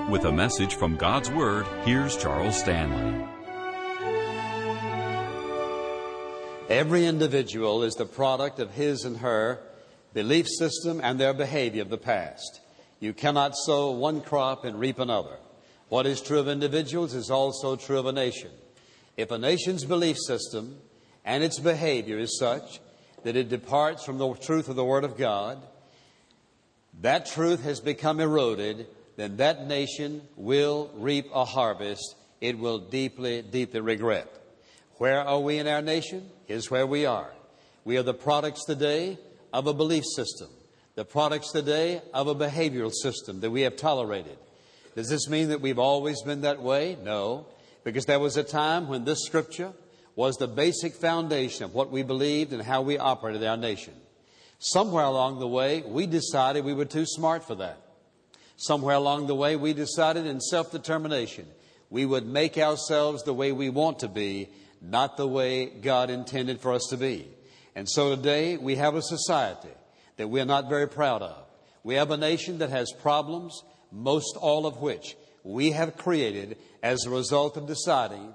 With a message from God's Word, here's Charles Stanley. Every individual is the product of his and her belief system and their behavior of the past. You cannot sow one crop and reap another. What is true of individuals is also true of a nation. If a nation's belief system and its behavior is such that it departs from the truth of the Word of God, that truth has become eroded, then that nation will reap a harvest it will deeply, deeply regret. Where are we in our nation? Here's where we are. We are the products today of a belief system, the products today of a behavioral system that we have tolerated. Does this mean that we've always been that way? No, because there was a time when this Scripture was the basic foundation of what we believed and how we operated our nation. Somewhere along the way, we decided we were too smart for that. Somewhere along the way, we decided in self-determination we would make ourselves the way we want to be, not the way God intended for us to be. And so today we have a society that we are not very proud of. We have a nation that has problems, most all of which we have created as a result of deciding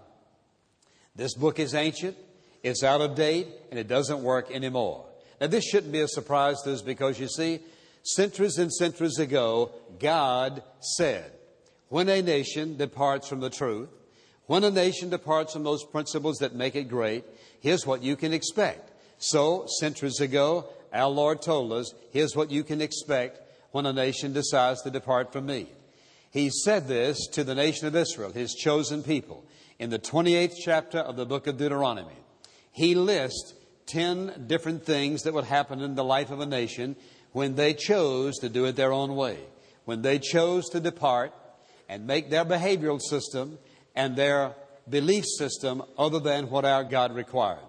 this book is ancient, it's out of date, and it doesn't work anymore. Now this shouldn't be a surprise to us because you see, centuries and centuries ago, God said, when a nation departs from the truth, when a nation departs from those principles that make it great, here's what you can expect. So, centuries ago, our Lord told us, here's what you can expect when a nation decides to depart from me. He said this to the nation of Israel, His chosen people, in the 28th chapter of the book of Deuteronomy. He lists 10 different things that would happen in the life of a nation when they chose to do it their own way, when they chose to depart and make their behavioral system and their belief system other than what our God required.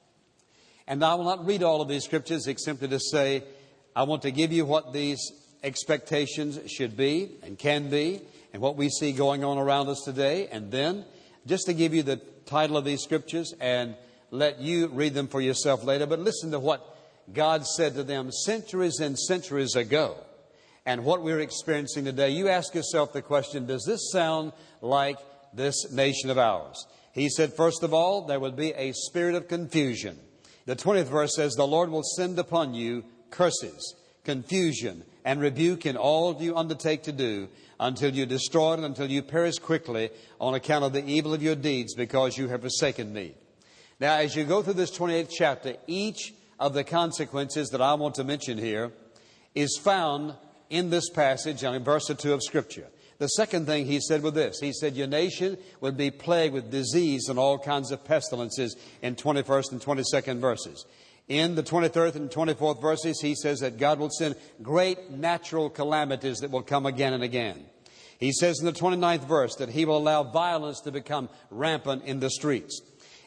And I will not read all of these scriptures except to say, I want to give you what these expectations should be and can be and what we see going on around us today. And then just to give you the title of these scriptures and let you read them for yourself later. But listen to what God said to them centuries and centuries ago and what we're experiencing today. You ask yourself the question, does this sound like this nation of ours? He said, first of all, there would be a spirit of confusion. The 20th verse says, the Lord will send upon you curses, confusion, and rebuke in all you undertake to do until you destroy it, until you perish quickly on account of the evil of your deeds because you have forsaken me. Now, as you go through this 28th chapter, each of the consequences that I want to mention here is found in this passage and in verse or 2 of Scripture. The second thing he said was this. He said, your nation would be plagued with disease and all kinds of pestilences in 21st and 22nd verses. In the 23rd and 24th verses, he says that God will send great natural calamities that will come again and again. He says in the 29th verse that He will allow violence to become rampant in the streets.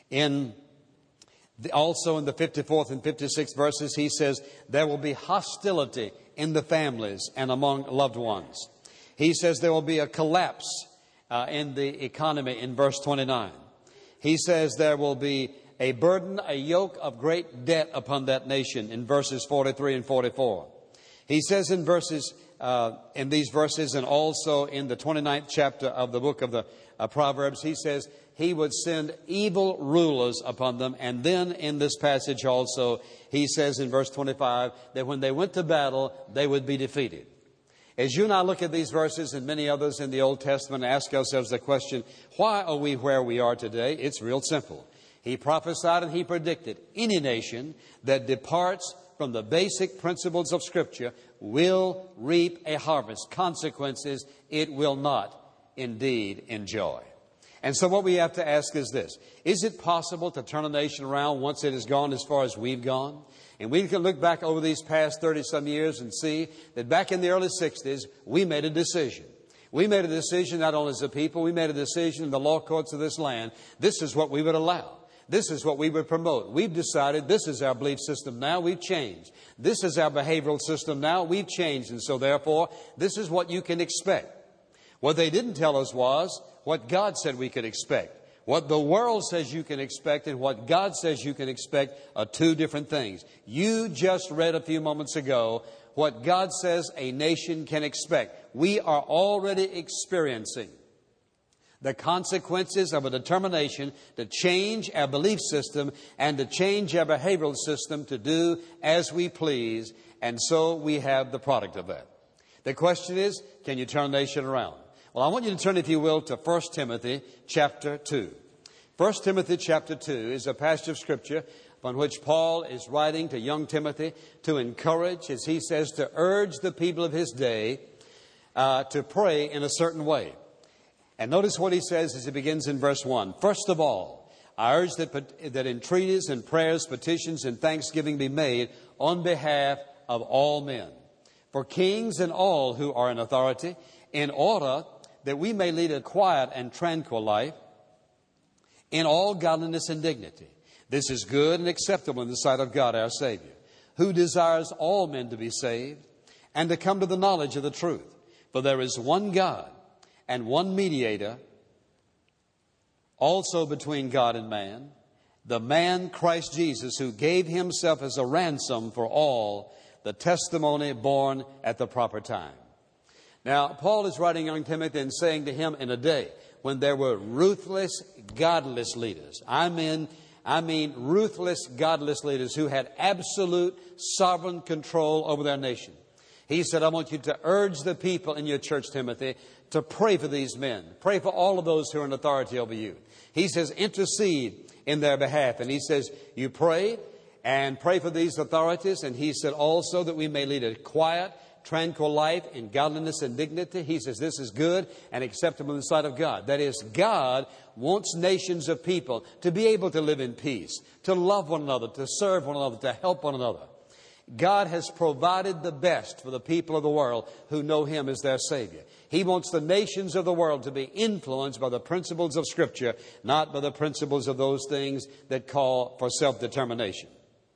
Also in the 54th and 56th verses, he says there will be hostility in the families and among loved ones. He says there will be a collapse in the economy in verse 29. He says there will be a burden, a yoke of great debt upon that nation in verses 43 and 44. He says in these verses and also in the 29th chapter of the book of the Proverbs, he says He would send evil rulers upon them. And then in this passage also, he says in verse 25 that when they went to battle, they would be defeated. As you and I look at these verses and many others in the Old Testament and ask ourselves the question, why are we where we are today? It's real simple. He prophesied and He predicted any nation that departs from the basic principles of Scripture will reap a harvest. Consequences it will not indeed enjoy. And so what we have to ask is this. Is it possible to turn a nation around once it has gone as far as we've gone? And we can look back over these past 30-some years and see that back in the early 60s, we made a decision. We made a decision not only as a people, we made a decision in the law courts of this land. This is what we would allow. This is what we would promote. We've decided this is our belief system now. We've changed. This is our behavioral system now. We've changed. And so therefore, this is what you can expect. What they didn't tell us was what God said we could expect. What the world says you can expect and what God says you can expect are two different things. You just read a few moments ago what God says a nation can expect. We are already experiencing the consequences of a determination to change our belief system and to change our behavioral system to do as we please. And so we have the product of that. The question is, can you turn a nation around? Well, I want you to turn, if you will, to 1 Timothy chapter 2. 1 Timothy chapter 2 is a passage of Scripture upon which Paul is writing to young Timothy to encourage, as he says, to urge the people of his day to pray in a certain way. And notice what he says as he begins in verse 1. First of all, I urge that entreaties and prayers, petitions and thanksgiving be made on behalf of all men, for kings and all who are in authority, in order that we may lead a quiet and tranquil life in all godliness and dignity. This is good and acceptable in the sight of God our Savior, who desires all men to be saved and to come to the knowledge of the truth. For there is one God and one mediator also between God and man, the man Christ Jesus, who gave himself as a ransom for all, the testimony born at the proper time. Now, Paul is writing young Timothy and saying to him in a day when there were ruthless, godless leaders. I mean ruthless, godless leaders who had absolute sovereign control over their nation. He said, I want you to urge the people in your church, Timothy, to pray for these men. Pray for all of those who are in authority over you. He says, intercede in their behalf. And he says, you pray and pray for these authorities. And he said also that we may lead a quiet, tranquil life in godliness and dignity. He says this is good and acceptable in the sight of God. That is, God wants nations of people to be able to live in peace, to love one another, to serve one another, to help one another. God has provided the best for the people of the world who know Him as their Savior. He wants the nations of the world to be influenced by the principles of Scripture, not by the principles of those things that call for self-determination.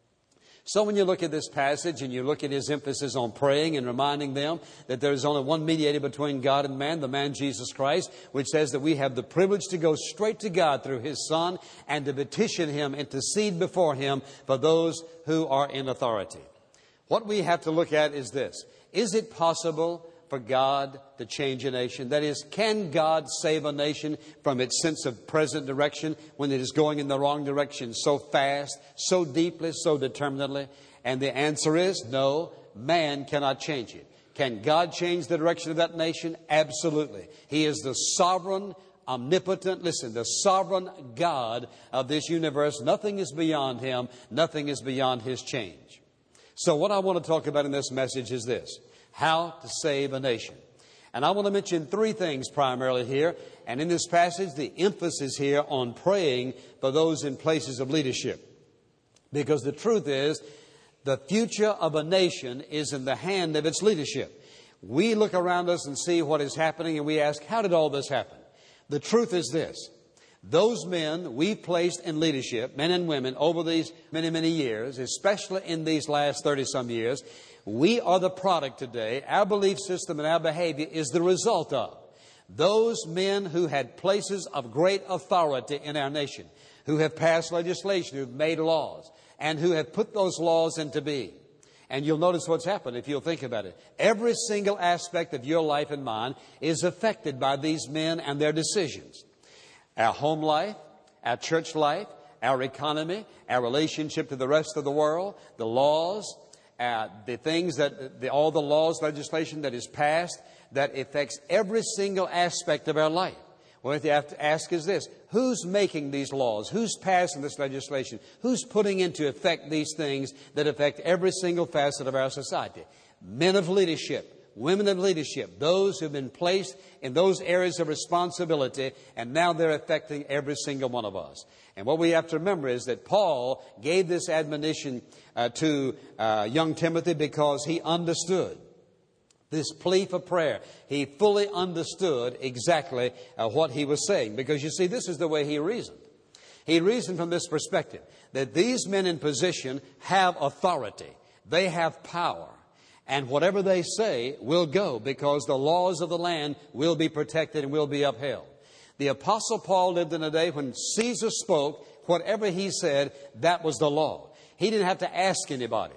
So when you look at this passage and you look at his emphasis on praying and reminding them that there is only one mediator between God and man, the man Jesus Christ, which says that we have the privilege to go straight to God through His Son and to petition Him, intercede before Him for those who are in authority. What we have to look at is this. Is it possible for God to change a nation? That is, can God save a nation from its sense of present direction when it is going in the wrong direction so fast, so deeply, so determinedly? And the answer is no, man cannot change it. Can God change the direction of that nation? Absolutely. He is the sovereign, omnipotent, the sovereign God of this universe. Nothing is beyond Him. Nothing is beyond His change. So what I want to talk about in this message is this: how to save a nation. And I want to mention three things primarily here. And in this passage, the emphasis here on praying for those in places of leadership. Because the truth is, the future of a nation is in the hand of its leadership. We look around us and see what is happening and we ask, how did all this happen? The truth is this: those men we've placed in leadership, men and women, over these many, many years, especially in these last 30-some years, we are the product today. Our belief system and our behavior is the result of those men who had places of great authority in our nation, who have passed legislation, who have made laws, and who have put those laws into being. And you'll notice what's happened if you'll think about it. Every single aspect of your life and mine is affected by these men and their decisions. Our home life, our church life, our economy, our relationship to the rest of the world, the laws, the things that, all the laws, legislation that is passed, that affects every single aspect of our life. What you have to ask is this: who's making these laws? Who's passing this legislation? Who's putting into effect these things that affect every single facet of our society? Men of leadership. Women of leadership, those who have been placed in those areas of responsibility, and now they're affecting every single one of us. And what we have to remember is that Paul gave this admonition to young Timothy because he understood this plea for prayer. He fully understood exactly what he was saying, because you see, this is the way he reasoned. He reasoned from this perspective, that these men in position have authority. They have power. And whatever they say will go, because the laws of the land will be protected and will be upheld. The Apostle Paul lived in a day when Caesar spoke, whatever he said, that was the law. He didn't have to ask anybody.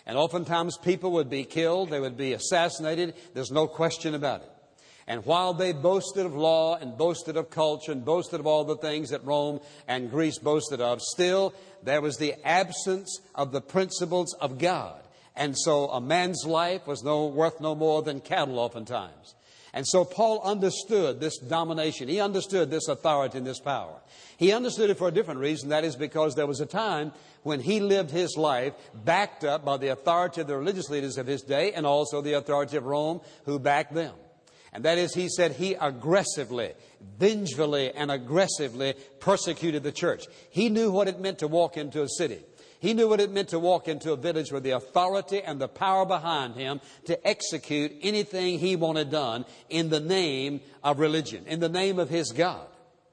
And oftentimes people would be killed, they would be assassinated. There's no question about it. And while they boasted of law and boasted of culture and boasted of all the things that Rome and Greece boasted of, still there was the absence of the principles of God. And so a man's life was worth no more than cattle oftentimes. And so Paul understood this domination. He understood this authority and this power. He understood it for a different reason. That is because there was a time when he lived his life backed up by the authority of the religious leaders of his day and also the authority of Rome who backed them. And that is, he said, he aggressively, vengefully, and aggressively persecuted the church. He knew what it meant to walk into a city. He knew what it meant to walk into a village with the authority and the power behind him to execute anything he wanted done in the name of religion, in the name of his God.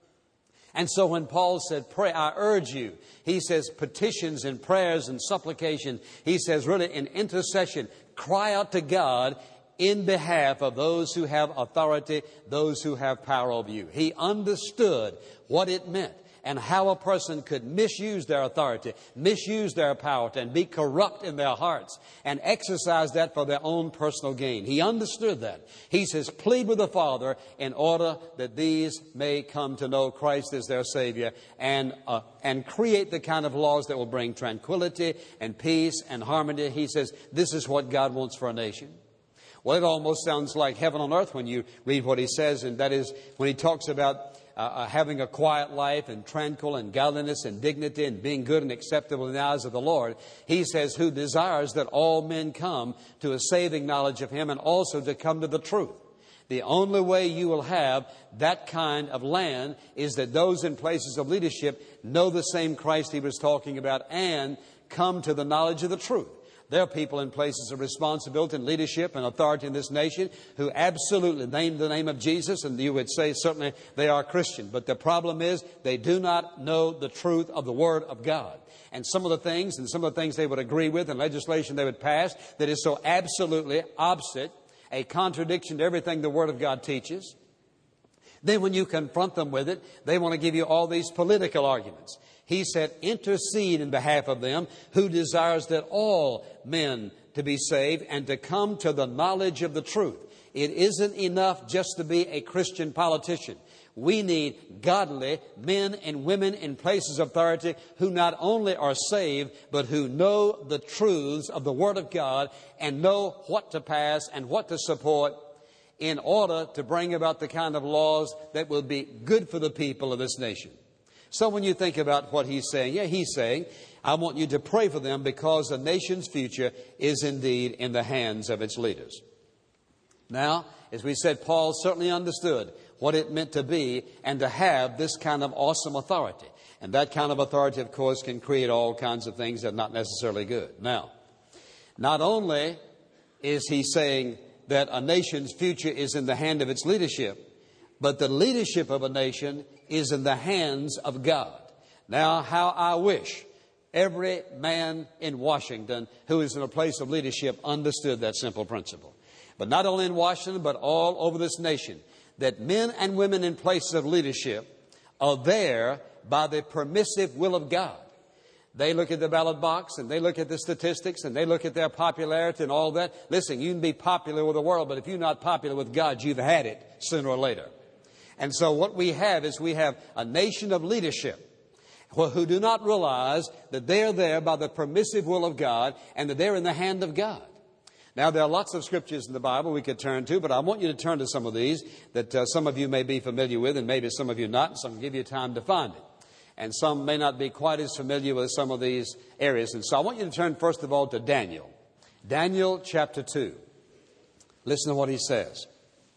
And so when Paul said, pray, I urge you, he says petitions and prayers and supplication. He says really in intercession, cry out to God in behalf of those who have authority, those who have power over you. He understood what it meant and how a person could misuse their authority, misuse their power, and be corrupt in their hearts and exercise that for their own personal gain. He understood that. He says, plead with the Father in order that these may come to know Christ as their Savior and create the kind of laws that will bring tranquility and peace and harmony. He says, this is what God wants for a nation. Well, it almost sounds like heaven on earth when you read what he says, and that is when he talks about having a quiet life and tranquil and godliness and dignity and being good and acceptable in the eyes of the Lord. He says, who desires that all men come to a saving knowledge of him and also to come to the truth. The only way you will have that kind of land is that those in places of leadership know the same Christ he was talking about and come to the knowledge of the truth. There are people in places of responsibility and leadership and authority in this nation who absolutely name the name of Jesus, and you would say certainly they are Christian. But the problem is they do not know the truth of the Word of God. And some of the things they would agree with and legislation they would pass that is so absolutely opposite, a contradiction to everything the Word of God teaches. Then when you confront them with it, they want to give you all these political arguments. He said, intercede in behalf of them who desires that all men to be saved and to come to the knowledge of the truth. It isn't enough just to be a Christian politician. We need godly men and women in places of authority who not only are saved, but who know the truths of the Word of God and know what to pass and what to support in order to bring about the kind of laws that will be good for the people of this nation. So when you think about what he's saying, he's saying, I want you to pray for them because the nation's future is indeed in the hands of its leaders. Now, as we said, Paul certainly understood what it meant to be and to have this kind of awesome authority. And that kind of authority, of course, can create all kinds of things that are not necessarily good. Now, not only is he saying that a nation's future is in the hand of its leadership, but the leadership of a nation is in the hands of God. Now, how I wish every man in Washington who is in a place of leadership understood that simple principle. But not only in Washington, but all over this nation, that men and women in places of leadership are there by the permissive will of God. They look at the ballot box and they look at the statistics and they look at their popularity and all that. Listen, you can be popular with the world, but if you're not popular with God, you've had it sooner or later. And so what we have is we have a nation of leadership who do not realize that they're there by the permissive will of God and that they're in the hand of God. Now, there are lots of scriptures in the Bible we could turn to, but I want you to turn to some of these that some of you may be familiar with and maybe some of you not, and some give you time to find it. And some may not be quite as familiar with some of these areas. And so I want you to turn first of all to Daniel. Daniel chapter 2. Listen to what he says.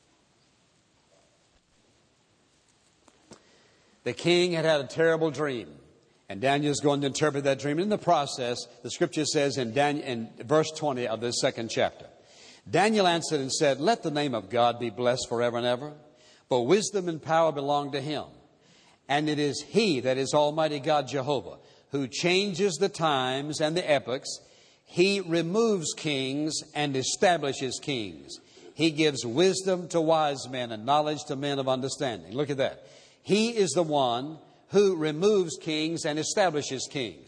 The king had a terrible dream, and Daniel is going to interpret that dream. In the process, the scripture says in verse 20 of this second chapter, Daniel answered and said, let the name of God be blessed forever and ever, for wisdom and power belong to him. And it is he, that is Almighty God Jehovah, who changes the times and the epochs. He removes kings and establishes kings. He gives wisdom to wise men and knowledge to men of understanding. Look at that. He is the one who removes kings and establishes kings.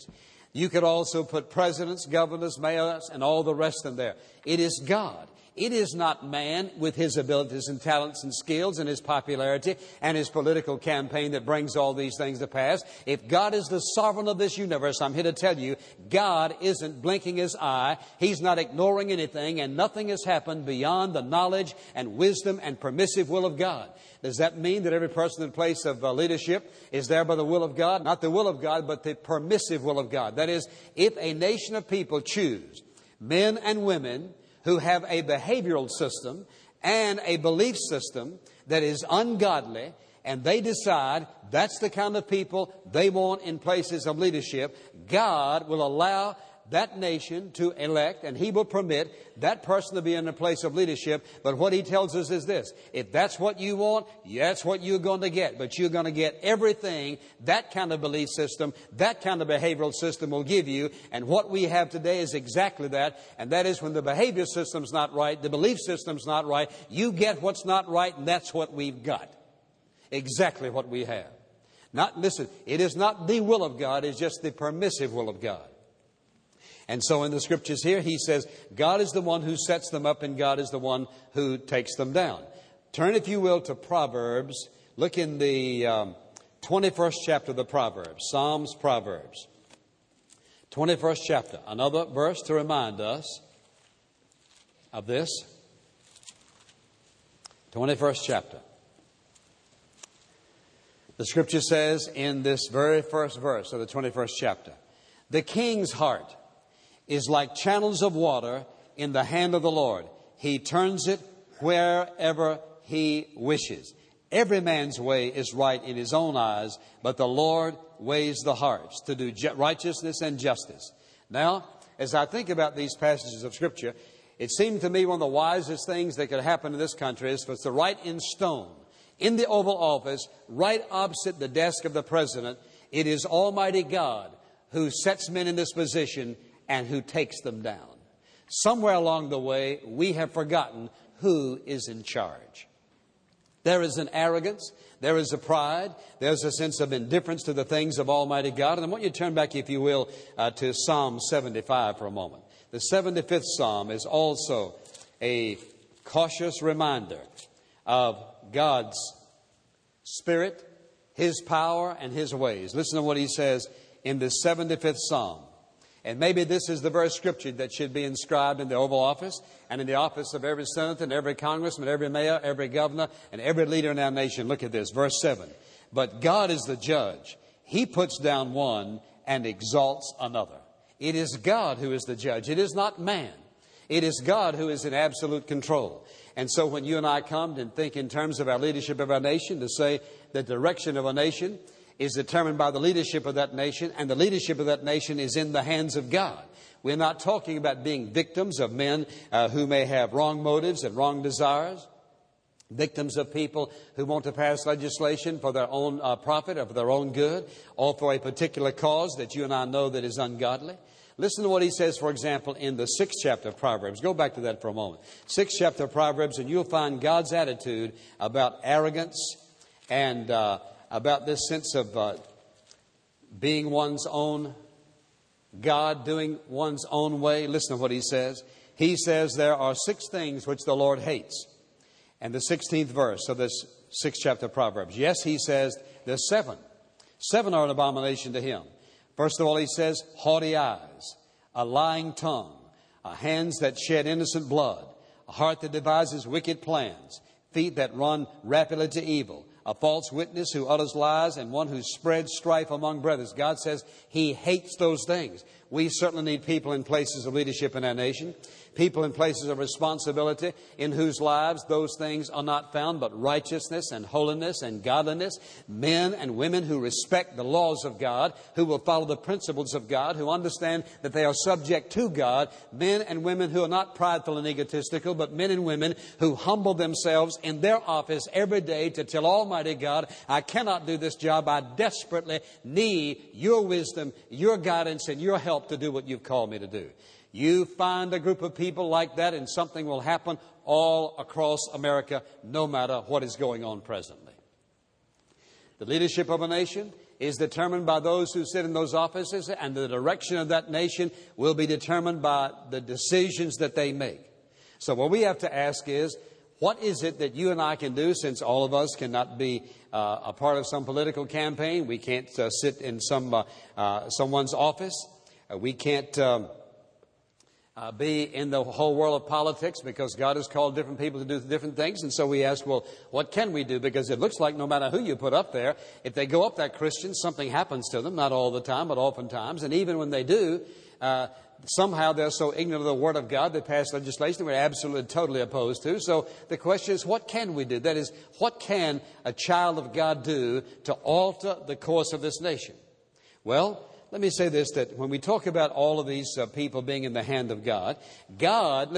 You could also put presidents, governors, mayors, and all the rest in there. It is God. It is not man with his abilities and talents and skills and his popularity and his political campaign that brings all these things to pass. If God is the sovereign of this universe, I'm here to tell you, God isn't blinking his eye. He's not ignoring anything, and nothing has happened beyond the knowledge and wisdom and permissive will of God. Does that mean that every person in place of leadership is there by the will of God? Not the will of God, but the permissive will of God. That is, if a nation of people choose men and women who have a behavioral system and a belief system that is ungodly, and they decide that's the kind of people they want in places of leadership, God will allow that nation to elect, and he will permit that person to be in a place of leadership. But what he tells us is this: if that's what you want, that's what you're going to get. But you're going to get everything that kind of belief system, that kind of behavioral system will give you. And what we have today is exactly that. And that is, when the behavior system's not right, the belief system's not right, you get what's not right, and that's what we've got. Exactly what we have. Listen, it is not the will of God, it's just the permissive will of God. And so in the Scriptures here, he says, God is the one who sets them up, and God is the one who takes them down. Turn, if you will, to Proverbs. Look in the 21st chapter of the Proverbs, Psalms, Proverbs. 21st chapter. Another verse to remind us of this. 21st chapter. The Scripture says in this very first verse of the 21st chapter, the king's heart is like channels of water in the hand of the Lord. He turns it wherever he wishes. Every man's way is right in his own eyes, but the Lord weighs the hearts to do righteousness and justice. Now, as I think about these passages of Scripture, it seemed to me one of the wisest things that could happen in this country is for us to write in stone, in the Oval Office, right opposite the desk of the President, it is Almighty God who sets men in this position and who takes them down. Somewhere along the way, we have forgotten who is in charge. There is an arrogance, there is a pride, there's a sense of indifference to the things of Almighty God. And I want you to turn back, if you will, to Psalm 75 for a moment. The 75th Psalm is also a cautious reminder of God's Spirit, His power, and His ways. Listen to what He says in the 75th Psalm. And maybe this is the verse Scripture that should be inscribed in the Oval Office and in the office of every senator and every congressman, every mayor, every governor, and every leader in our nation. Look at this, verse 7. But God is the judge. He puts down one and exalts another. It is God who is the judge. It is not man. It is God who is in absolute control. And so when you and I come and think in terms of our leadership of our nation, to say the direction of a nation is determined by the leadership of that nation, and the leadership of that nation is in the hands of God. We're not talking about being victims of men who may have wrong motives and wrong desires, victims of people who want to pass legislation for their own profit or for their own good, or for a particular cause that you and I know that is ungodly. Listen to what he says, for example, in the 6th chapter of Proverbs. Go back to that for a moment. 6th chapter of Proverbs, and you'll find God's attitude about arrogance and about this sense of being one's own God, doing one's own way. Listen to what he says. He says there are 6 things which the Lord hates. And the 16th verse of this 6th chapter of Proverbs. Yes, he says there's 7. 7 are an abomination to him. First of all, he says, haughty eyes, a lying tongue, hands that shed innocent blood, a heart that devises wicked plans, feet that run rapidly to evil, a false witness who utters lies, and one who spreads strife among brothers. God says He hates those things. We certainly need people in places of leadership in our nation, people in places of responsibility, in whose lives those things are not found, but righteousness and holiness and godliness. Men and women who respect the laws of God, who will follow the principles of God, who understand that they are subject to God. Men and women who are not prideful and egotistical, but men and women who humble themselves in their office every day to tell Almighty God, I cannot do this job. I desperately need your wisdom, your guidance, and your help to do what you've called me to do. You find a group of people like that, and something will happen all across America, no matter what is going on presently. The leadership of a nation is determined by those who sit in those offices, and the direction of that nation will be determined by the decisions that they make. So what we have to ask is, what is it that you and I can do, since all of us cannot be a part of some political campaign? We can't sit in someone's office. We can't be in the whole world of politics, because God has called different people to do different things. And so we ask, well, what can we do? Because it looks like no matter who you put up there, if they go up that Christian, something happens to them. Not all the time, but oftentimes. And even when they do, somehow they're so ignorant of the Word of God, they pass legislation we're absolutely, totally opposed to. So the question is, what can we do? That is, what can a child of God do to alter the course of this nation? Well, let me say this, that when we talk about all of these people being in the hand of God, God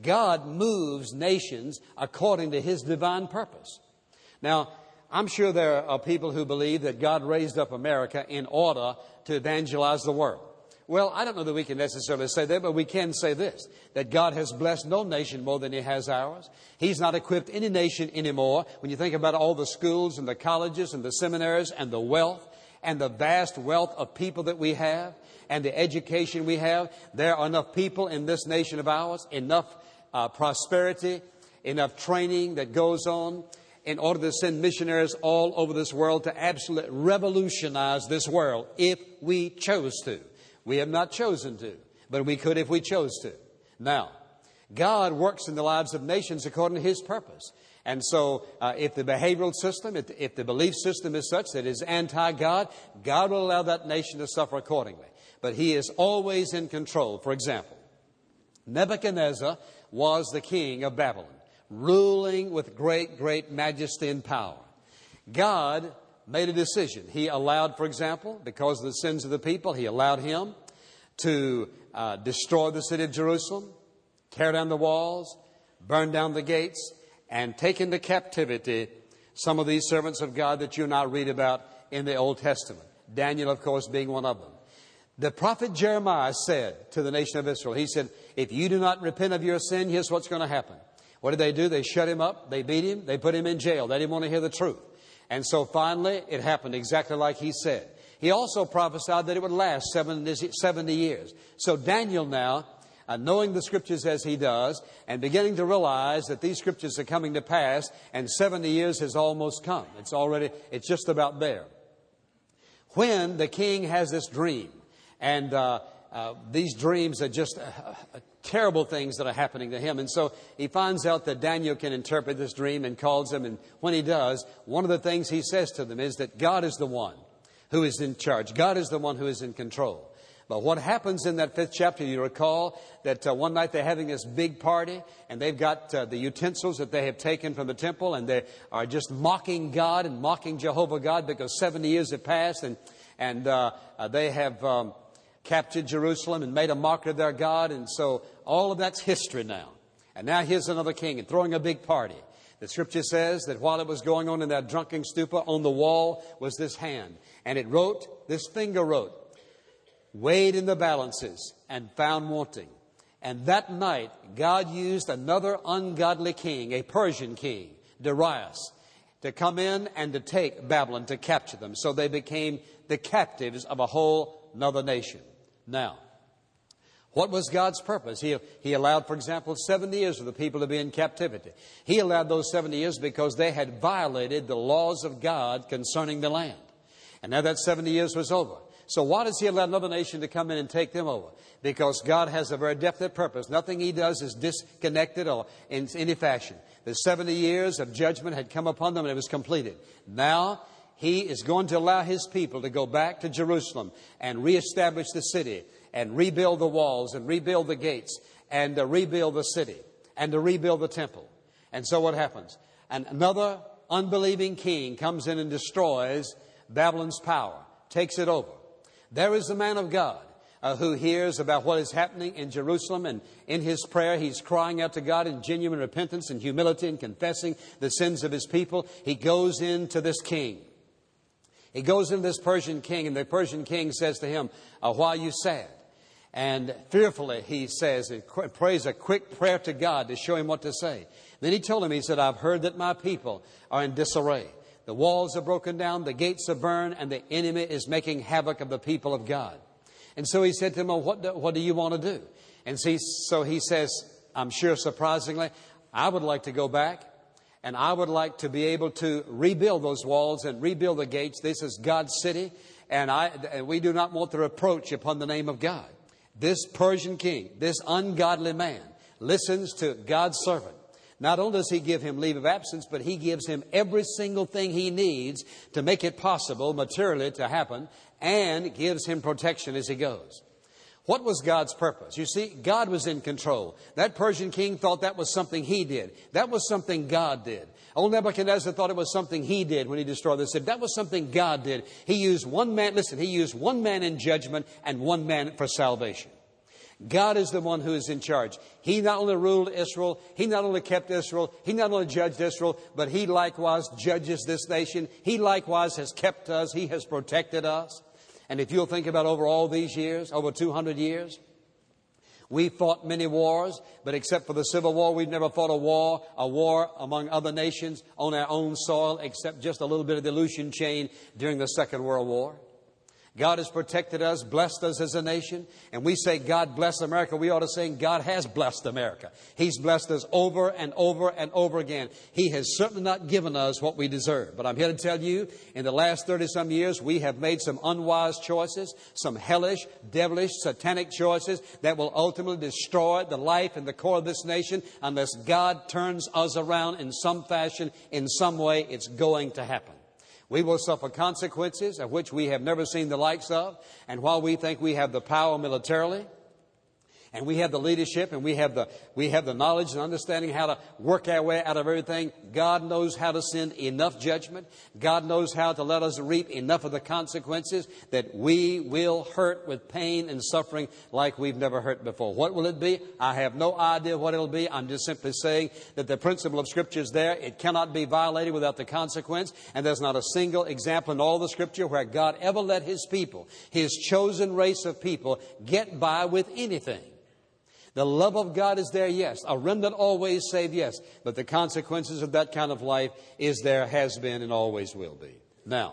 moves nations according to His divine purpose. Now, I'm sure there are people who believe that God raised up America in order to evangelize the world. Well, I don't know that we can necessarily say that, but we can say this, that God has blessed no nation more than He has ours. He's not equipped any nation anymore. When you think about all the schools and the colleges and the seminaries and the wealth and the vast wealth of people that we have and the education we have, there are enough people in this nation of ours, enough prosperity, enough training that goes on in order to send missionaries all over this world to absolutely revolutionize this world if we chose to. We have not chosen to, but we could if we chose to. Now, God works in the lives of nations according to His purpose. And so if the behavioral system, if the belief system is such that it is anti-God, God will allow that nation to suffer accordingly. But He is always in control. For example, Nebuchadnezzar was the king of Babylon, ruling with great, great majesty and power. God made a decision. He allowed, for example, because of the sins of the people, He allowed him to destroy the city of Jerusalem, tear down the walls, burn down the gates, and take into captivity some of these servants of God that you and I read about in the Old Testament. Daniel, of course, being one of them. The prophet Jeremiah said to the nation of Israel, he said, if you do not repent of your sin, here's what's going to happen. What did they do? They shut him up, they beat him, they put him in jail. They didn't want to hear the truth. And so finally, it happened exactly like he said. He also prophesied that it would last 70 years. So Daniel now, knowing the Scriptures as he does, and beginning to realize that these Scriptures are coming to pass, and 70 years has almost come. It's just about there. When the king has this dream, and these dreams are just terrible things that are happening to him. And so he finds out that Daniel can interpret this dream and calls him. And when he does, one of the things he says to them is that God is the one who is in charge. God is the one who is in control. But what happens in that 5th chapter, you recall that one night they're having this big party, and they've got the utensils that they have taken from the temple, and they are just mocking God and mocking Jehovah God because 70 years have passed, and they have captured Jerusalem and made a mockery of their God. And so all of that's history now. And now here's another king and throwing a big party. The Scripture says that while it was going on in that drunken stupor, on the wall was this hand. And it wrote, this finger wrote, weighed in the balances and found wanting. And that night, God used another ungodly king, a Persian king, Darius, to come in and to take Babylon, to capture them. So they became the captives of a whole another nation. Now, what was God's purpose? He allowed, for example, 70 years for the people to be in captivity. He allowed those 70 years because they had violated the laws of God concerning the land. And now that 70 years was over. So why does He allow another nation to come in and take them over? Because God has a very definite purpose. Nothing He does is disconnected or in any fashion. The 70 years of judgment had come upon them and it was completed. Now He is going to allow His people to go back to Jerusalem and reestablish the city and rebuild the walls and rebuild the gates and rebuild the city and to rebuild the temple. And so what happens? And another unbelieving king comes in and destroys Babylon's power, takes it over. There is a man of God who hears about what is happening in Jerusalem, and in his prayer he's crying out to God in genuine repentance and humility and confessing the sins of his people. He goes into this king. He goes into this Persian king, and the Persian king says to him, why are you sad? And fearfully, he says, and prays a quick prayer to God to show him what to say. Then he told him, he said, I've heard that my people are in disarray. The walls are broken down, the gates are burned, and the enemy is making havoc of the people of God. And so he said to them, well, what do you want to do? And so he says, I'm sure surprisingly, I would like to go back, and I would like to be able to rebuild those walls and rebuild the gates. This is God's city, and we do not want the reproach upon the name of God. This Persian king, this ungodly man, listens to God's servant. Not only does he give him leave of absence, but he gives him every single thing he needs to make it possible materially to happen, and gives him protection as he goes. What was God's purpose? You see, God was in control. That Persian king thought that was something he did. That was something God did. Old Nebuchadnezzar thought it was something he did when he destroyed the city. That was something God did. He used one man, listen, he used one man in judgment and one man for salvation. God is the one who is in charge. He not only ruled Israel, He not only kept Israel, He not only judged Israel, but He likewise judges this nation. He likewise has kept us. He has protected us. And if you'll think about over all these years, over 200 years, we fought many wars, but except for the Civil War, we've never fought a war among other nations on our own soil, except just a little bit of the Aleutian chain during the Second World War. God has protected us, blessed us as a nation. And we say, God bless America. We ought to say, God has blessed America. He's blessed us over and over and over again. He has certainly not given us what we deserve. But I'm here to tell you, in the last 30-some years, we have made some unwise choices, some hellish, devilish, satanic choices that will ultimately destroy the life and the core of this nation. Unless God turns us around in some fashion, in some way, it's going to happen. We will suffer consequences of which we have never seen the likes of. And while we think we have the power militarily, and we have the leadership, and we have the knowledge and understanding how to work our way out of everything, God knows how to send enough judgment. God knows how to let us reap enough of the consequences that we will hurt with pain and suffering like we've never hurt before. What will it be? I have no idea what it'll be. I'm just simply saying that the principle of Scripture is there. It cannot be violated without the consequence. And there's not a single example in all the Scripture where God ever let His people, His chosen race of people, get by with anything. The love of God is there, yes. A remnant always saved, yes. But the consequences of that kind of life is there, has been, and always will be. Now,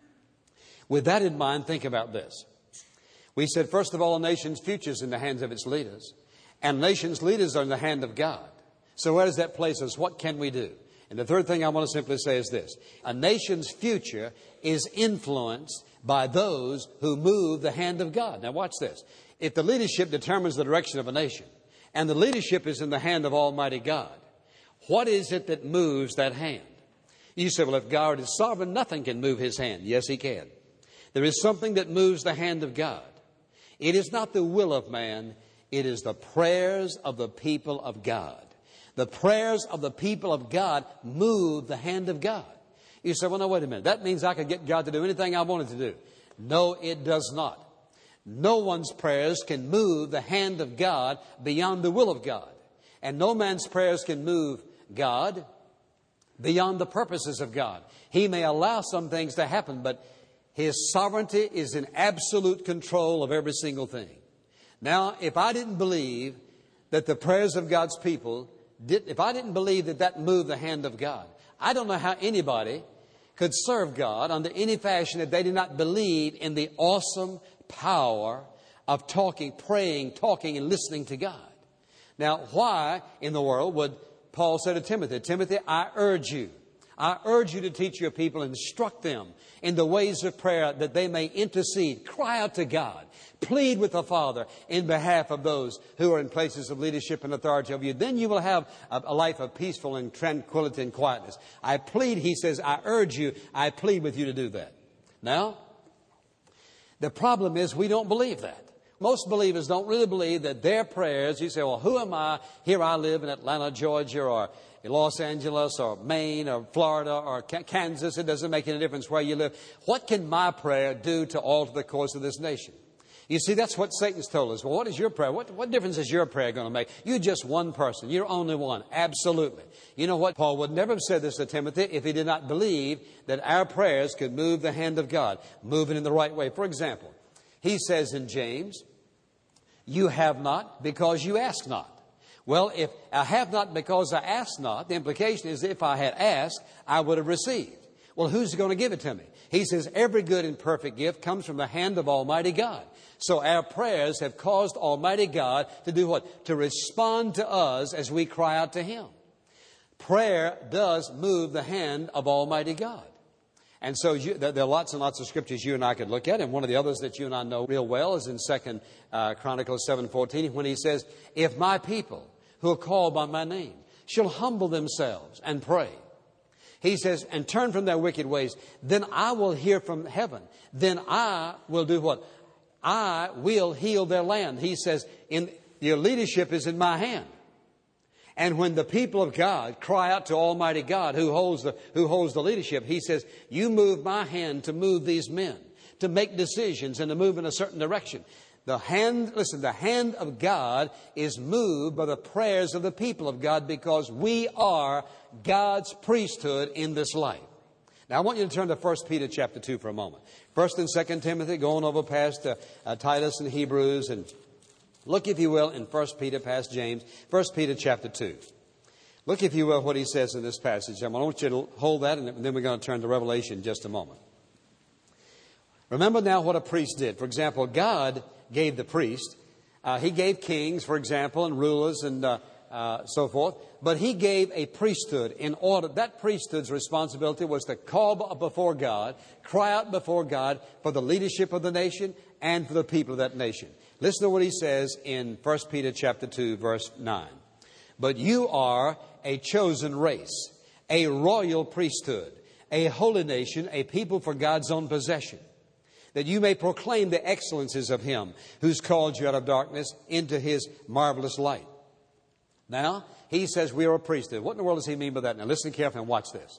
with that in mind, think about this. We said, first of all, a nation's future is in the hands of its leaders. And a nation's leaders are in the hand of God. So where does that place us? What can we do? And the third thing I want to simply say is this. A nation's future is influenced by those who move the hand of God. Now watch this. If the leadership determines the direction of a nation, and the leadership is in the hand of Almighty God, what is it that moves that hand? You say, well, if God is sovereign, nothing can move His hand. Yes, He can. There is something that moves the hand of God. It is not the will of man. It is the prayers of the people of God. The prayers of the people of God move the hand of God. You say, well, no, wait a minute. That means I could get God to do anything I wanted to do. No, it does not. No one's prayers can move the hand of God beyond the will of God. And no man's prayers can move God beyond the purposes of God. He may allow some things to happen, but His sovereignty is in absolute control of every single thing. Now, if I didn't believe that the prayers of God's people, if I didn't believe that moved the hand of God, I don't know how anybody could serve God under any fashion if they did not believe in the awesome power of praying, talking, and listening to God. Now, why in the world would Paul say to Timothy, Timothy, I urge you to teach your people, instruct them in the ways of prayer that they may intercede, cry out to God, plead with the Father in behalf of those who are in places of leadership and authority over you. Then you will have a life of peaceful and tranquility and quietness. I plead, he says, I urge you, I plead with you to do that. Now, the problem is we don't believe that. Most believers don't really believe that their prayers, you say, well, who am I? Here I live in Atlanta, Georgia, or in Los Angeles, or Maine, or Florida, or Kansas. It doesn't make any difference where you live. What can my prayer do to alter the course of this nation? You see, that's what Satan's told us. Well, what is your prayer? What difference is your prayer going to make? You're just one person. You're only one. Absolutely. You know what? Paul would never have said this to Timothy if he did not believe that our prayers could move the hand of God, move it in the right way. For example, he says in James, you have not because you ask not. Well, if I have not because I ask not, the implication is if I had asked, I would have received. Well, who's going to give it to me? He says, every good and perfect gift comes from the hand of Almighty God. So our prayers have caused Almighty God to do what? To respond to us as we cry out to Him. Prayer does move the hand of Almighty God. And so there are lots and lots of scriptures you and I could look at. And one of the others that you and I know real well is in 2 Chronicles 7:14, when he says, if my people who are called by my name shall humble themselves and pray. He says, and turn from their wicked ways, then I will hear from heaven. Then I will do what? I will heal their land. He says, your leadership is in my hand. And when the people of God cry out to Almighty God, who holds the leadership, He says, you move my hand to move these men, to make decisions and to move in a certain direction. The hand of God is moved by the prayers of the people of God, because we are God's priesthood in this life. Now, I want you to turn to 1 Peter chapter 2 for a moment. 1 and 2 Timothy, going over past Titus and Hebrews, and look, if you will, in 1 Peter past James, 1 Peter chapter 2. Look, if you will, what he says in this passage. I want you to hold that, and then we're going to turn to Revelation in just a moment. Remember now what a priest did. For example, God gave the priest. He gave kings, for example, and rulers and so forth. But He gave a priesthood in order. That priesthood's responsibility was to call before God, cry out before God for the leadership of the nation and for the people of that nation. Listen to what he says in 1 Peter chapter 2, verse 9. But you are a chosen race, a royal priesthood, a holy nation, a people for God's own possession, that you may proclaim the excellencies of Him who's called you out of darkness into His marvelous light. Now, he says we are a priesthood. What in the world does he mean by that? Now, listen carefully and watch this.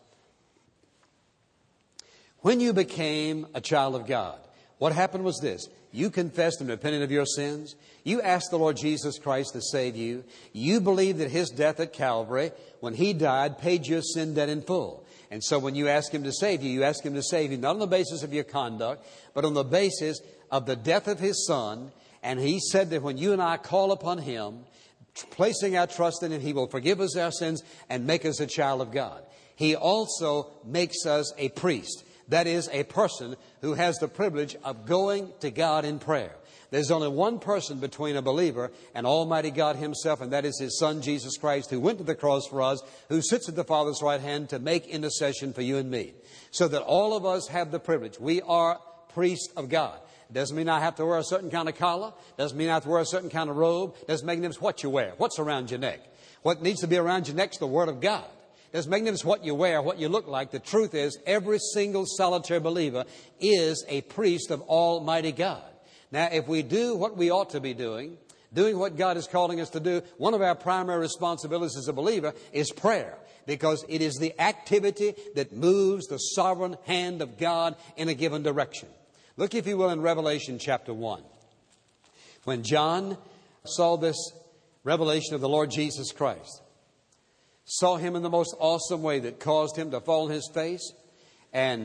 When you became a child of God, what happened was this. You confessed and repented of your sins. You asked the Lord Jesus Christ to save you. You believed that His death at Calvary, when He died, paid your sin debt in full. And so when you ask Him to save you ask Him to save you not on the basis of your conduct, but on the basis of the death of His Son. And He said that when you and I call upon Him, placing our trust in Him, He will forgive us our sins and make us a child of God. He also makes us a priest. That is, a person who has the privilege of going to God in prayer. There's only one person between a believer and Almighty God Himself, and that is His Son, Jesus Christ, who went to the cross for us, who sits at the Father's right hand to make intercession for you and me. So that all of us have the privilege. We are priests of God. Doesn't mean I have to wear a certain kind of collar. Doesn't mean I have to wear a certain kind of robe. Doesn't make any difference what you wear. What's around your neck? What needs to be around your neck is the Word of God. Doesn't make any difference what you wear, what you look like. The truth is, every single solitary believer is a priest of Almighty God. Now, if we do what we ought to be doing what God is calling us to do, one of our primary responsibilities as a believer is prayer, because it is the activity that moves the sovereign hand of God in a given direction. Look, if you will, in Revelation chapter 1. When John saw this revelation of the Lord Jesus Christ, saw Him in the most awesome way that caused him to fall on his face and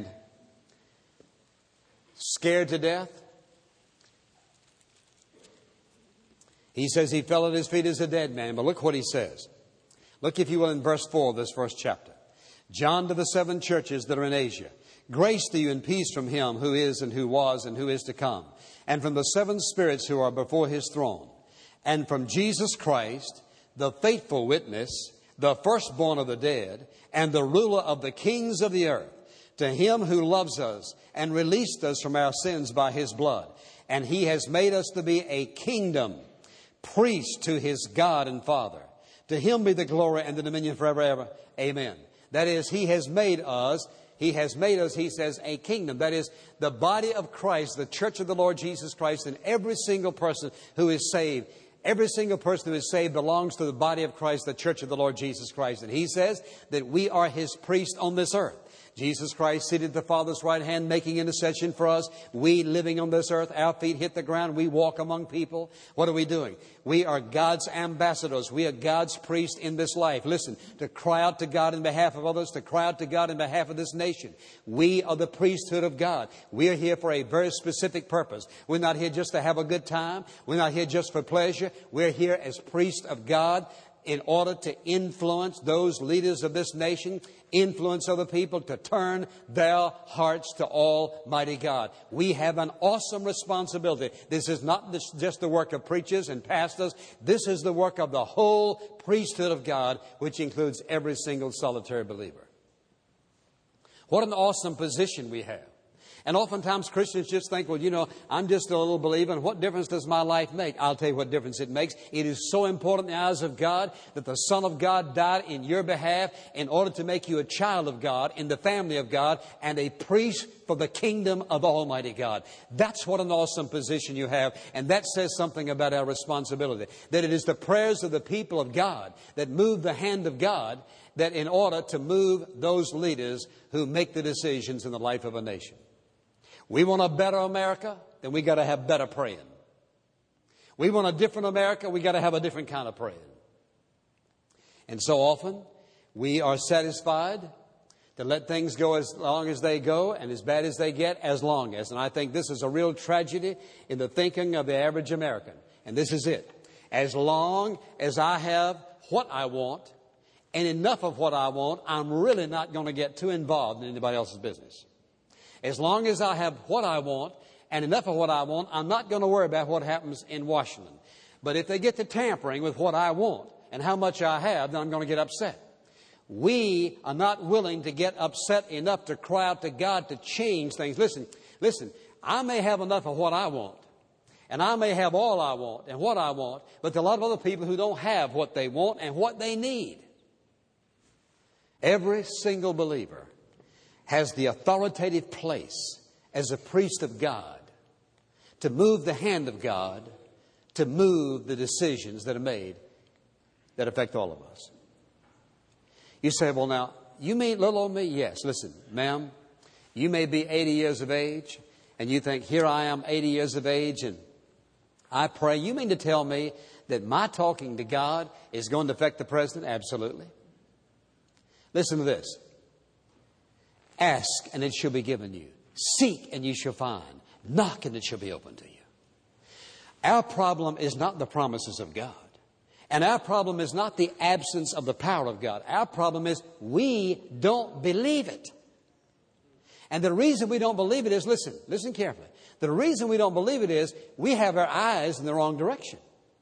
scared to death, he says he fell at His feet as a dead man. But look what he says. Look, if you will, in verse 4 of this first chapter. John, to the 7 churches that are in Asia. Grace to you and peace from Him who is and who was and who is to come, and from the 7 spirits who are before His throne, and from Jesus Christ, the faithful witness, the firstborn of the dead, and the ruler of the kings of the earth, to Him who loves us and released us from our sins by His blood. And He has made us to be a kingdom, priest to His God and Father. To Him be the glory and the dominion forever and ever. Amen. That is, He has made us, he says, a kingdom. That is, the body of Christ, the church of the Lord Jesus Christ, and every single person who is saved. Every single person who is saved belongs to the body of Christ, the church of the Lord Jesus Christ. And He says that we are His priest on this earth. Jesus Christ seated at the Father's right hand, making intercession for us. We living on this earth, our feet hit the ground. We walk among people. What are we doing? We are God's ambassadors. We are God's priest in this life. Listen, to cry out to God in behalf of others, to cry out to God in behalf of this nation. We are the priesthood of God. We are here for a very specific purpose. We're not here just to have a good time. We're not here just for pleasure. We're here as priests of God, in order to influence those leaders of this nation influence other people to turn their hearts to Almighty God. We have an awesome responsibility. This is not just the work of preachers and pastors. This is the work of the whole priesthood of God, which includes every single solitary believer. What an awesome position we have. And oftentimes Christians just think, well, you know, I'm just a little believer, and what difference does my life make? I'll tell you what difference it makes. It is so important in the eyes of God that the Son of God died in your behalf in order to make you a child of God, in the family of God, and a priest for the kingdom of Almighty God. That's what an awesome position you have, and that says something about our responsibility. That it is the prayers of the people of God that move the hand of God, that in order to move those leaders who make the decisions in the life of a nation. We want a better America, then we got to have better praying. We want a different America, we got to have a different kind of praying. And so often, we are satisfied to let things go as long as they go and as bad as they get as long as. And I think this is a real tragedy in the thinking of the average American. And this is it. As long as I have what I want and enough of what I want, I'm really not going to get too involved in anybody else's business. As long as I have what I want and enough of what I want, I'm not going to worry about what happens in Washington. But if they get to tampering with what I want and how much I have, then I'm going to get upset. We are not willing to get upset enough to cry out to God to change things. Listen, I may have enough of what I want, and I may have all I want and what I want, but there are a lot of other people who don't have what they want and what they need. Every single believer has the authoritative place as a priest of God to move the hand of God, to move the decisions that are made that affect all of us. You say, well, now, you mean little old me? Yes. Listen, ma'am, you may be 80 years of age, and you think, here I am, 80 years of age, and I pray. You mean to tell me that my talking to God is going to affect the president? Absolutely. Listen to this. Ask, and it shall be given you. Seek, and you shall find. Knock, and it shall be opened to you. Our problem is not the promises of God. And our problem is not the absence of the power of God. Our problem is we don't believe it. And the reason we don't believe it is, listen carefully. The reason we don't believe it is we have our eyes in the wrong direction.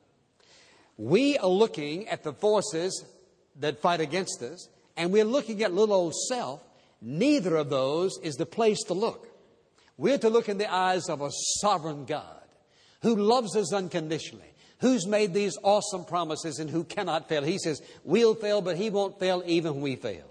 We are looking at the forces that fight against us, and we're looking at little old self. Neither of those is the place to look. We're to look in the eyes of a sovereign God who loves us unconditionally, who's made these awesome promises and who cannot fail. He says, we'll fail, but He won't fail even when we fail.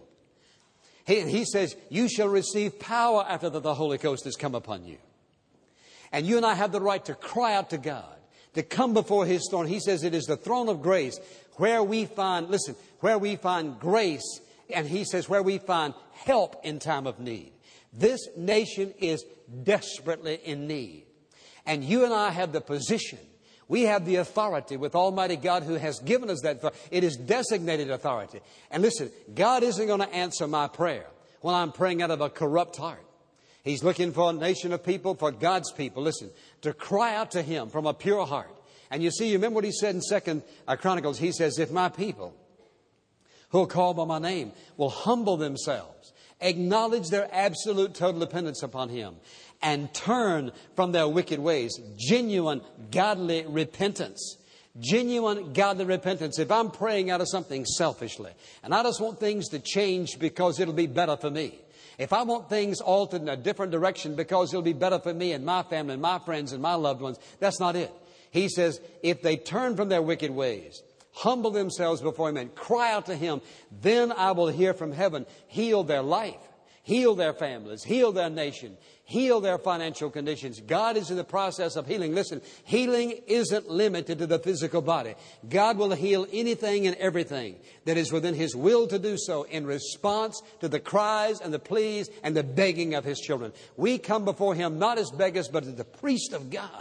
He says, you shall receive power after that the Holy Ghost has come upon you. And you and I have the right to cry out to God, to come before His throne. He says it is the throne of grace where we find, where we find grace. And He says where we find help in time of need. This nation is desperately in need. And you and I have the position. We have the authority with Almighty God who has given us that authority. It is designated authority. And listen, God isn't going to answer my prayer when I'm praying out of a corrupt heart. He's looking for a nation of people, for God's people, to cry out to Him from a pure heart. And you remember what He said in 2 Chronicles? He says, if my people who will call by my name will humble themselves, acknowledge their absolute total dependence upon Him, and turn from their wicked ways. Genuine godly repentance. Genuine godly repentance. If I'm praying out of something selfishly, and I just want things to change because it'll be better for me. If I want things altered in a different direction because it'll be better for me and my family and my friends and my loved ones, that's not it. He says, if they turn from their wicked ways, humble themselves before Him and cry out to Him, then I will hear from heaven, heal their life, heal their families, heal their nation, heal their financial conditions. God is in the process of healing. Listen, healing isn't limited to the physical body. God will heal anything and everything that is within His will to do so in response to the cries and the pleas and the begging of His children. We come before Him not as beggars, but as the priest of God.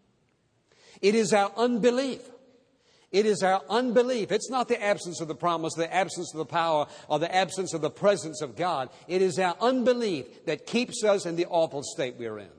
It is our unbelief. It is our unbelief. It's not the absence of the promise, the absence of the power, or the absence of the presence of God. It is our unbelief that keeps us in the awful state we're in.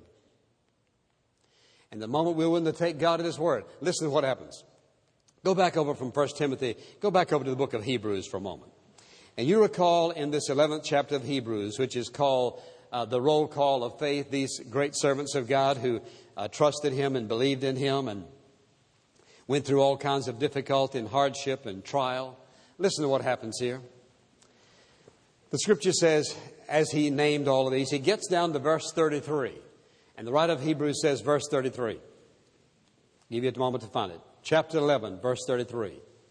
And the moment we're willing to take God at His word, listen to what happens. Go back over from 1 Timothy. Go back over to the book of Hebrews for a moment. And you recall in this 11th chapter of Hebrews, which is called the roll call of faith, these great servants of God who trusted Him and believed in Him and went through all kinds of difficulty and hardship and trial. Listen to what happens here. The Scripture says, as he named all of these, he gets down to verse 33. And the writer of Hebrews says, verse 33. I'll give you a moment to find it. Chapter 11, verse 33.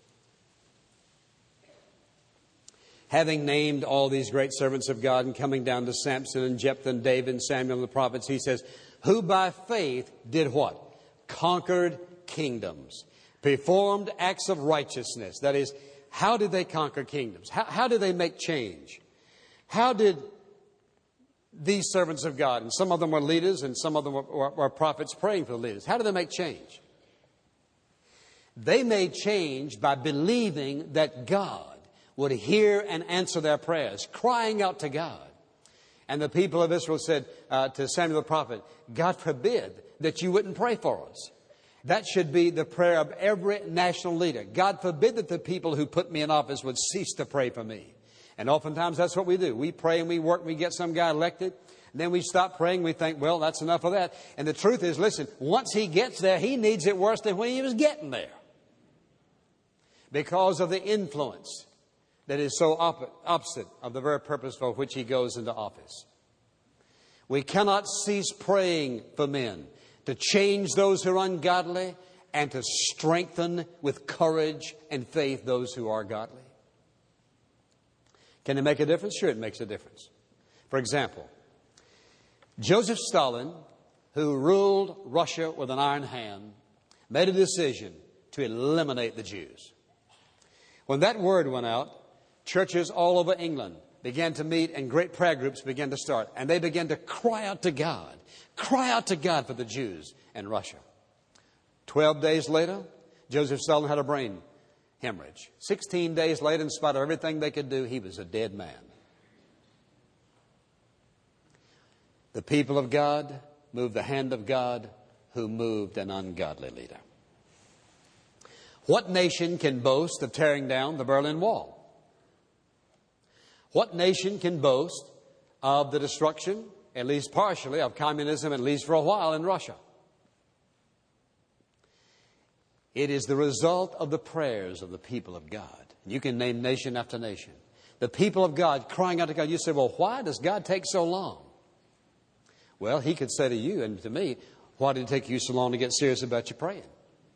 Having named all these great servants of God and coming down to Samson and Jephthah and David and Samuel and the prophets, he says, who by faith did what? Conquered kingdoms, performed acts of righteousness. That is, how did they conquer kingdoms? How did they make change? How did these servants of God, and some of them were leaders and some of them were prophets praying for the leaders, how did they make change? They made change by believing that God would hear and answer their prayers, crying out to God. And the people of Israel said to Samuel the prophet, God forbid that you wouldn't pray for us. That should be the prayer of every national leader. God forbid that the people who put me in office would cease to pray for me. And oftentimes that's what we do. We pray and we work and we get some guy elected. And then we stop praying. We think, well, that's enough of that. And the truth is, listen, once he gets there, he needs it worse than when he was getting there. Because of the influence that is so opposite of the very purpose for which he goes into office. We cannot cease praying for men to change those who are ungodly and to strengthen with courage and faith those who are godly. Can it make a difference? Sure, it makes a difference. For example, Joseph Stalin, who ruled Russia with an iron hand, made a decision to eliminate the Jews. When that word went out, churches all over England began to meet and great prayer groups began to start. And they began to cry out to God for the Jews in Russia. 12 days later, Joseph Stalin had a brain hemorrhage. 16 days later, in spite of everything they could do, he was a dead man. The people of God moved the hand of God who moved an ungodly leader. What nation can boast of tearing down the Berlin Wall? What nation can boast of the destruction, at least partially, of communism, at least for a while, in Russia? It is the result of the prayers of the people of God. You can name nation after nation. The people of God crying out to God. You say, well, why does God take so long? Well, he could say to you and to me, why did it take you so long to get serious about your praying?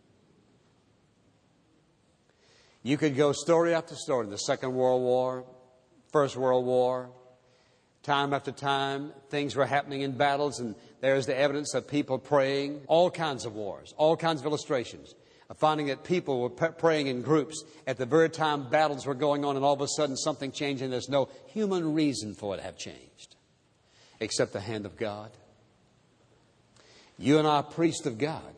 You could go story after story. The Second World War, First World War, time after time, things were happening in battles, and there's the evidence of people praying. All kinds of wars, all kinds of illustrations of finding that people were praying in groups at the very time battles were going on, and all of a sudden something changed, and there's no human reason for it to have changed except the hand of God. You and I are priests of God.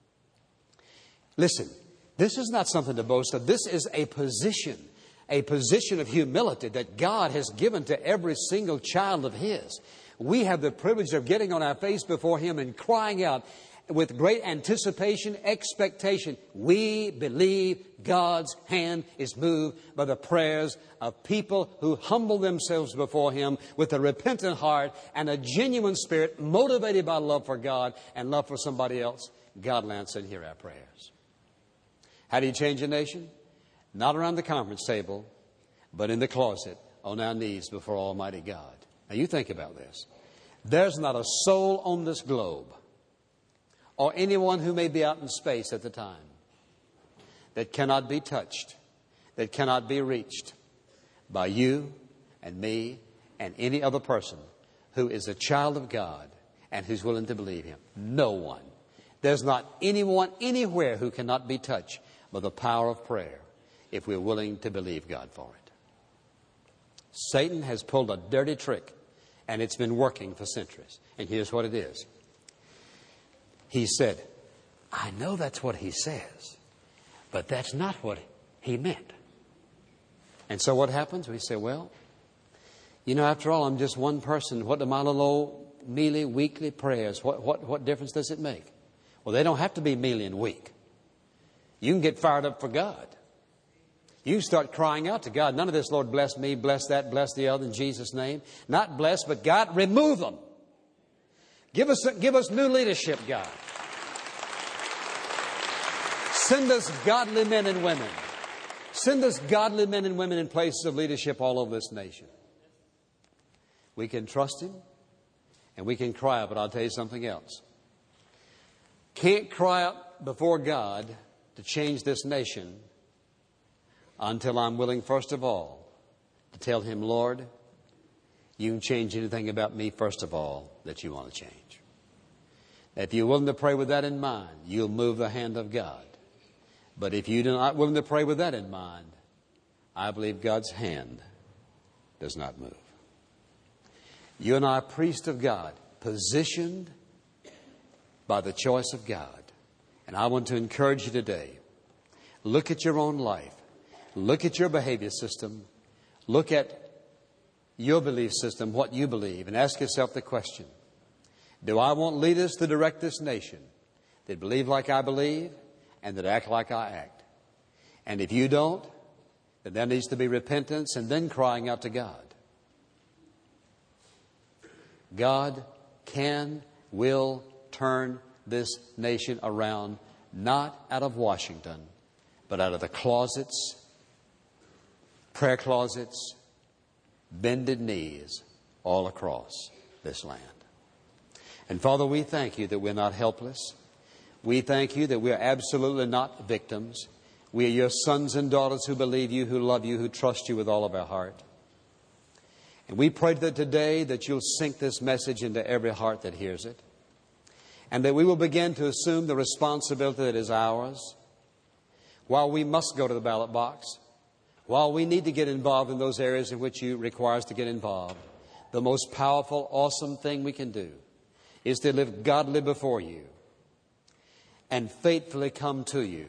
Listen, this is not something to boast of. This is a position of humility that God has given to every single child of His. We have the privilege of getting on our face before Him and crying out with great anticipation, expectation. We believe God's hand is moved by the prayers of people who humble themselves before Him with a repentant heart and a genuine spirit motivated by love for God and love for somebody else. God will answer and hear our prayers. How do you change a nation? Not around the conference table, but in the closet, on our knees before Almighty God. Now you think about this. There's not a soul on this globe, or anyone who may be out in space at the time, that cannot be touched, that cannot be reached by you and me and any other person who is a child of God and who's willing to believe Him. No one. There's not anyone anywhere who cannot be touched by the power of prayer if we're willing to believe God for it. Satan has pulled a dirty trick, and it's been working for centuries. And here's what it is. He said, I know that's what he says, but that's not what he meant. And so what happens? We say, well, you know, after all, I'm just one person. What do my little old mealy, weekly prayers, what difference does it make? Well, they don't have to be mealy and weak. You can get fired up for God. You start crying out to God. None of this, Lord, bless me, bless that, bless the other in Jesus' name. Not bless, but God, remove them. Give us new leadership, God. Send us godly men and women. Send us godly men and women in places of leadership all over this nation. We can trust Him and we can cry out, but I'll tell you something else. Can't cry out before God to change this nation until I'm willing, first of all, to tell Him, Lord, you can change anything about me, first of all, that you want to change. If you're willing to pray with that in mind, you'll move the hand of God. But if you're not willing to pray with that in mind, I believe God's hand does not move. You and I are priests of God, positioned by the choice of God. And I want to encourage you today. Look at your own life. Look at your behavior system. Look at your belief system, what you believe, and ask yourself the question, do I want leaders to direct this nation that believe like I believe and that act like I act? And if you don't, then there needs to be repentance and then crying out to God. God can, will turn this nation around, not out of Washington, but out of the closets, prayer closets, bended knees all across this land. And Father, we thank you that we're not helpless. We thank you that we're absolutely not victims. We are your sons and daughters who believe you, who love you, who trust you with all of our heart. And we pray that today that you'll sink this message into every heart that hears it. And that we will begin to assume the responsibility that is ours. While we must go to the ballot box, while we need to get involved in those areas in which you require us to get involved, the most powerful, awesome thing we can do is to live godly before you and faithfully come to you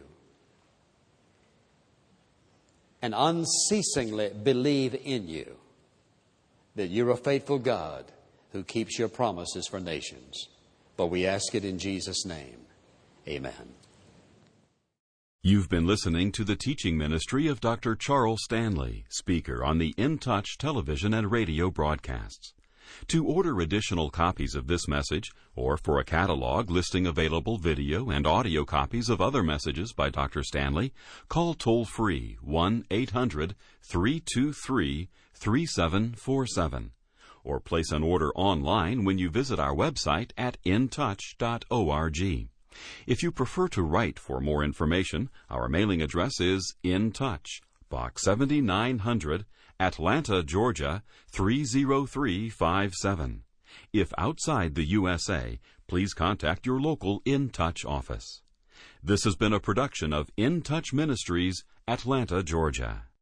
and unceasingly believe in you that you're a faithful God who keeps your promises for nations. But we ask it in Jesus' name. Amen. You've been listening to the teaching ministry of Dr. Charles Stanley, speaker on the In Touch television and radio broadcasts. To order additional copies of this message, or for a catalog listing available video and audio copies of other messages by Dr. Stanley, call toll-free 1-800-323-3747, or place an order online when you visit our website at intouch.org. If you prefer to write for more information, our mailing address is In Touch, Box 7900, Atlanta, Georgia 30357. If outside the USA, please contact your local In Touch office. This has been a production of In Touch Ministries, Atlanta, Georgia.